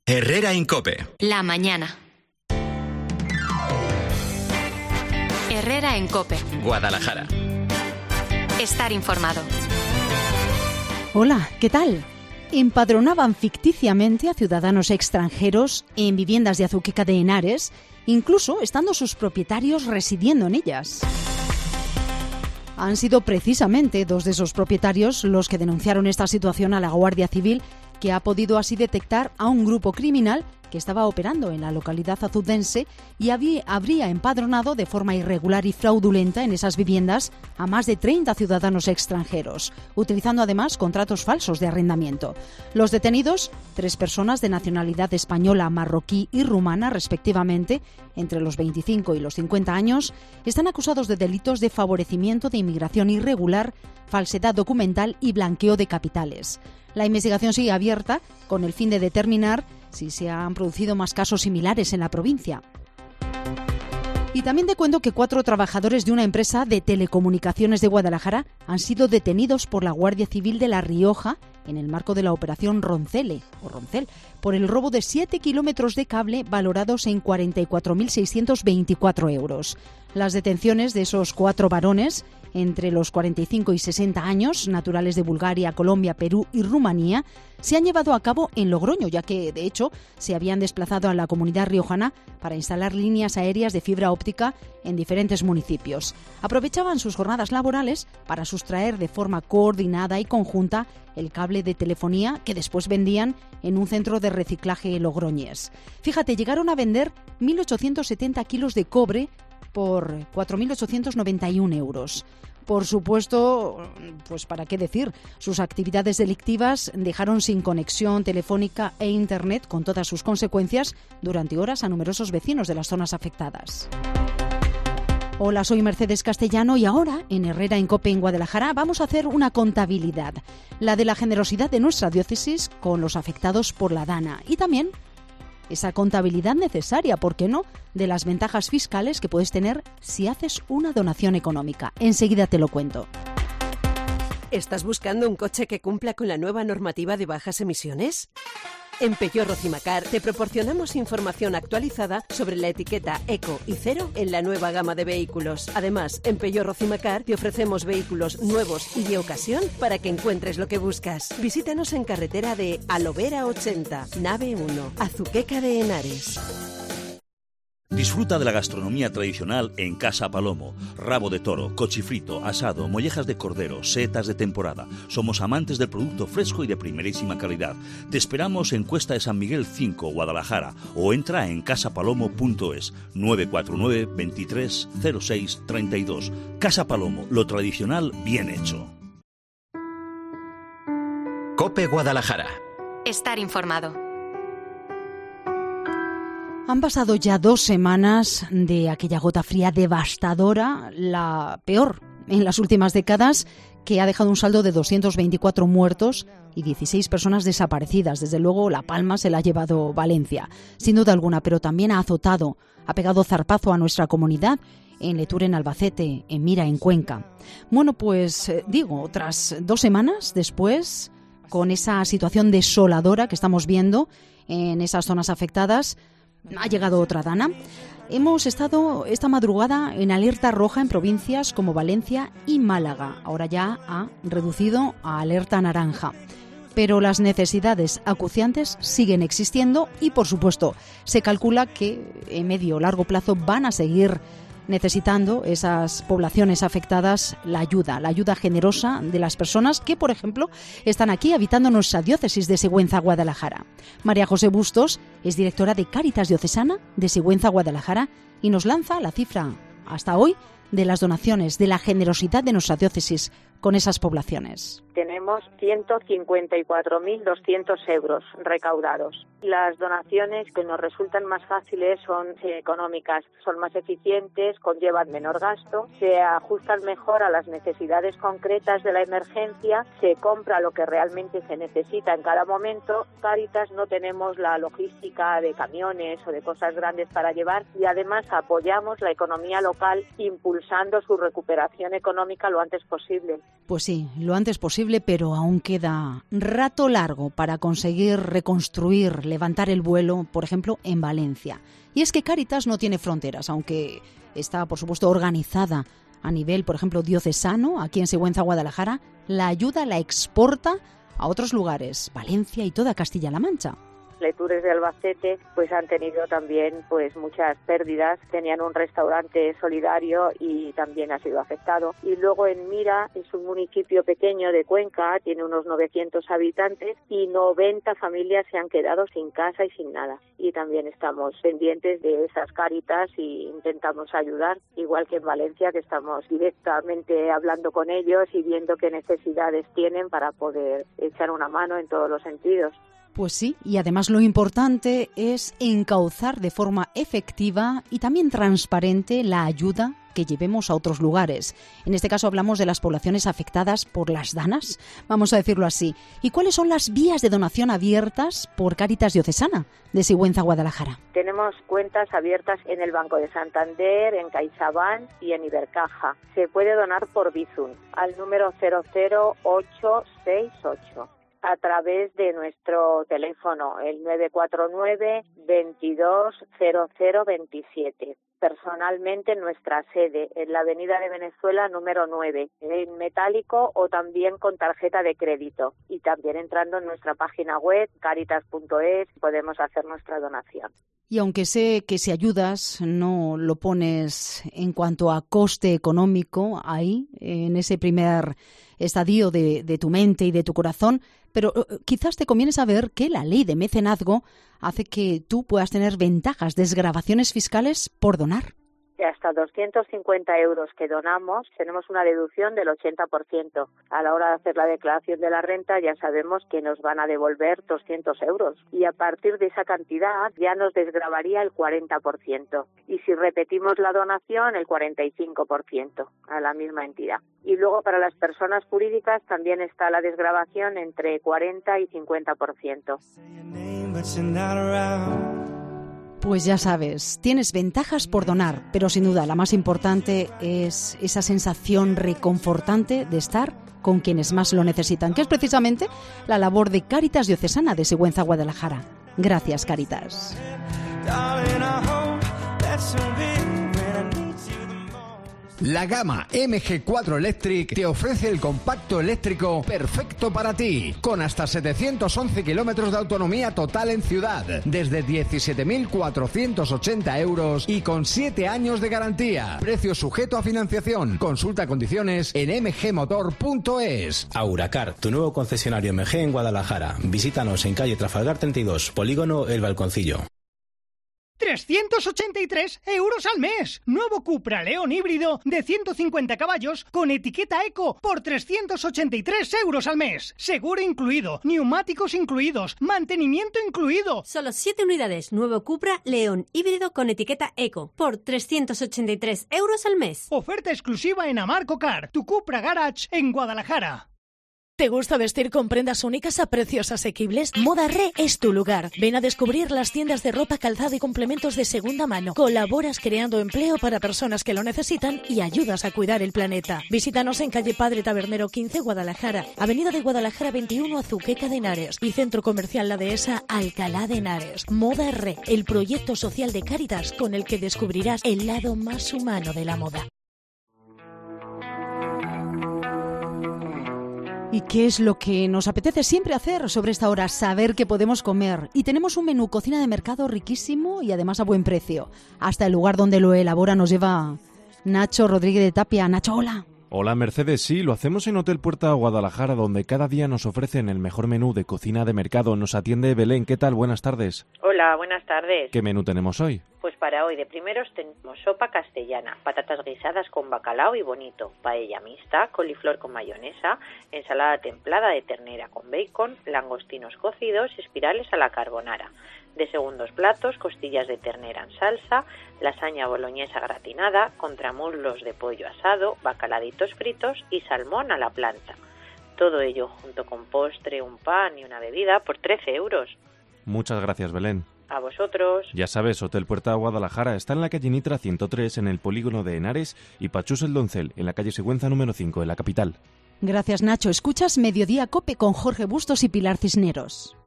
Herrera en COPE. La mañana. Herrera en COPE. Guadalajara. Estar informado. Hola, ¿qué tal? Empadronaban ficticiamente a ciudadanos extranjeros en viviendas de Azuqueca de Henares, incluso estando sus propietarios residiendo en ellas. Han sido precisamente dos de esos propietarios los que denunciaron esta situación a la Guardia Civil, que ha podido así detectar a un grupo criminal que estaba operando en la localidad azucense y habría empadronado de forma irregular y fraudulenta en esas viviendas a más de 30 ciudadanos extranjeros, utilizando además contratos falsos de arrendamiento. Los detenidos, 3 personas de nacionalidad española, marroquí y rumana respectivamente, entre los 25 y los 50 años, están acusados de delitos de favorecimiento de inmigración irregular, falsedad documental y blanqueo de capitales. La investigación sigue abierta con el fin de determinar si se han producido más casos similares en la provincia. Y también te cuento que 4 trabajadores de una empresa de telecomunicaciones de Guadalajara han sido detenidos por la Guardia Civil de La Rioja en el marco de la operación Roncel, por el robo de 7 kilómetros de cable valorados en 44.624 euros. Las detenciones de esos 4 varones, entre los 45 y 60 años, naturales de Bulgaria, Colombia, Perú y Rumanía, se han llevado a cabo en Logroño, ya que, de hecho, se habían desplazado a la comunidad riojana para instalar líneas aéreas de fibra óptica en diferentes municipios. Aprovechaban sus jornadas laborales para sustraer de forma coordinada y conjunta el cable de telefonía que después vendían en un centro de reciclaje logroñés. Fíjate, llegaron a vender 1.870 kilos de cobre por 4.891 euros. Por supuesto, pues para qué decir, sus actividades delictivas dejaron sin conexión telefónica e internet, con todas sus consecuencias, durante horas a numerosos vecinos de las zonas afectadas. Hola, soy Mercedes Castellano y ahora, en Herrera en COPE en Guadalajara, vamos a hacer una contabilidad, la de la generosidad de nuestra diócesis con los afectados por la DANA y también esa contabilidad necesaria, ¿por qué no?, de las ventajas fiscales que puedes tener si haces una donación económica. Enseguida te lo cuento. ¿Estás buscando un coche que cumpla con la nueva normativa de bajas emisiones? En Peugeot Rocimacar te proporcionamos información actualizada sobre la etiqueta Eco y Cero en la nueva gama de vehículos. Además, en Peugeot Rocimacar te ofrecemos vehículos nuevos y de ocasión para que encuentres lo que buscas. Visítanos en carretera de Alovera 80, nave 1, Azuqueca de Henares. Disfruta de la gastronomía tradicional en Casa Palomo. Rabo de toro, cochifrito, asado, mollejas de cordero, setas de temporada. Somos amantes del producto fresco y de primerísima calidad. Te esperamos en Cuesta de San Miguel 5, Guadalajara, o entra en casapalomo.es 949 23 06 32. Casa Palomo, lo tradicional bien hecho. COPE Guadalajara. Estar informado. Han pasado ya 2 semanas de aquella gota fría devastadora, la peor en las últimas décadas, que ha dejado un saldo de 224 muertos y 16 personas desaparecidas. Desde luego, La Palma se la ha llevado Valencia, sin duda alguna, pero también ha azotado, ha pegado zarpazo a nuestra comunidad, en Letur, en Albacete, en Mira, en Cuenca. Bueno, pues tras 2 semanas después, con esa situación desoladora que estamos viendo en esas zonas afectadas, ha llegado otra dana. Hemos estado esta madrugada en alerta roja en provincias como Valencia y Málaga. Ahora ya ha reducido a alerta naranja. Pero las necesidades acuciantes siguen existiendo y, por supuesto, se calcula que en medio o largo plazo van a seguir necesitando esas poblaciones afectadas la ayuda generosa de las personas que, por ejemplo, están aquí habitando nuestra diócesis de Sigüenza, Guadalajara. María José Bustos es directora de Cáritas Diocesana de Sigüenza, Guadalajara, y nos lanza la cifra hasta hoy de las donaciones, de la generosidad de nuestra diócesis con esas poblaciones. Tenemos 154.200 euros recaudados. Las donaciones que nos resultan más fáciles son económicas, son más eficientes, conllevan menor gasto, se ajustan mejor a las necesidades concretas de la emergencia, se compra lo que realmente se necesita en cada momento. Cáritas no tenemos la logística de camiones o de cosas grandes para llevar y además apoyamos la economía local impulsando su recuperación económica lo antes posible. Pues sí, lo antes posible. posible, pero aún queda rato largo para conseguir reconstruir, levantar el vuelo, por ejemplo, en Valencia. Y es que Cáritas no tiene fronteras, aunque está, por supuesto, organizada a nivel, por ejemplo, diocesano, aquí en Sigüenza, Guadalajara. La ayuda la exporta a otros lugares, Valencia y toda Castilla-La Mancha. Letures de Albacete pues han tenido también pues muchas pérdidas, tenían un restaurante solidario y también ha sido afectado. Y luego en Mira es un municipio pequeño de Cuenca, tiene unos 900 habitantes y 90 familias se han quedado sin casa y sin nada. Y también estamos pendientes de esas Cáritas y intentamos ayudar, igual que en Valencia, que estamos directamente hablando con ellos y viendo qué necesidades tienen para poder echar una mano en todos los sentidos. Pues sí, y además lo importante es encauzar de forma efectiva y también transparente la ayuda que llevemos a otros lugares. En este caso hablamos de las poblaciones afectadas por las danas, vamos a decirlo así. ¿Y cuáles son las vías de donación abiertas por Cáritas Diocesana de Sigüenza, Guadalajara? Tenemos cuentas abiertas en el Banco de Santander, en CaixaBank y en Ibercaja. Se puede donar por Bizum al número 00868. A través de nuestro teléfono, el 949 220027. Personalmente en nuestra sede, en la Avenida de Venezuela número 9, en metálico o también con tarjeta de crédito. Y también entrando en nuestra página web, caritas.es, podemos hacer nuestra donación. Y aunque sé que si ayudas no lo pones en cuanto a coste económico ahí, en ese primer estadio de tu mente y de tu corazón, pero quizás te conviene saber que la ley de mecenazgo hace que tú puedas tener ventajas, desgravaciones fiscales por donar. Hasta 250 euros que donamos, tenemos una deducción del 80%. A la hora de hacer la declaración de la renta ya sabemos que nos van a devolver 200 euros y a partir de esa cantidad ya nos desgravaría el 40%. Y si repetimos la donación, el 45% a la misma entidad. Y luego para las personas jurídicas también está la desgravación entre 40 y 50%. Pues ya sabes, tienes ventajas por donar, pero sin duda la más importante es esa sensación reconfortante de estar con quienes más lo necesitan, que es precisamente la labor de Cáritas Diocesana de Sigüenza, Guadalajara. Gracias, Cáritas. La gama MG4 Electric te ofrece el compacto eléctrico perfecto para ti, con hasta 711 kilómetros de autonomía total en ciudad, desde 17.480 euros y con 7 años de garantía. Precio sujeto a financiación. Consulta condiciones en mgmotor.es. Auracar, tu nuevo concesionario MG en Guadalajara. Visítanos en calle Trafalgar 32, Polígono El Balconcillo. 383 euros al mes. Nuevo Cupra León híbrido de 150 caballos con etiqueta Eco por 383 euros al mes. Seguro incluido, neumáticos incluidos, mantenimiento incluido. Solo 7 unidades. Nuevo Cupra León híbrido con etiqueta Eco por 383 euros al mes. Oferta exclusiva en Amarco Car, tu Cupra Garage en Guadalajara. ¿Te gusta vestir con prendas únicas a precios asequibles? Moda Re es tu lugar. Ven a descubrir las tiendas de ropa, calzado y complementos de segunda mano. Colaboras creando empleo para personas que lo necesitan y ayudas a cuidar el planeta. Visítanos en calle Padre Tabernero 15, Guadalajara, Avenida de Guadalajara 21, Azuqueca de Henares y Centro Comercial La Dehesa, Alcalá de Henares. Moda Re, el proyecto social de Cáritas con el que descubrirás el lado más humano de la moda. ¿Y qué es lo que nos apetece siempre hacer sobre esta hora? Saber qué podemos comer. Y tenemos un menú cocina de mercado riquísimo y además a buen precio. Hasta el lugar donde lo elabora nos lleva Nacho Rodríguez de Tapia. Nacho, hola. Hola Mercedes, sí, lo hacemos en Hotel Puerta Guadalajara, donde cada día nos ofrecen el mejor menú de cocina de mercado. Nos atiende Belén, ¿qué tal? Buenas tardes. Hola, buenas tardes. ¿Qué menú tenemos hoy? Pues para hoy de primeros tenemos sopa castellana, patatas guisadas con bacalao y bonito, paella mixta, coliflor con mayonesa, ensalada templada de ternera con bacon, langostinos cocidos y espirales a la carbonara. De segundos platos, costillas de ternera en salsa, lasaña boloñesa gratinada, contramuslos de pollo asado, bacaladitos fritos y salmón a la plancha. Todo ello junto con postre, un pan y una bebida por 13 euros. Muchas gracias, Belén. A vosotros. Ya sabes, Hotel Puerta Guadalajara está en la calle Nitra 103 en el polígono de Henares y Pachús el Doncel en la calle Sigüenza número 5 en la capital. Gracias, Nacho. Escuchas Mediodía Cope con Jorge Bustos y Pilar Cisneros.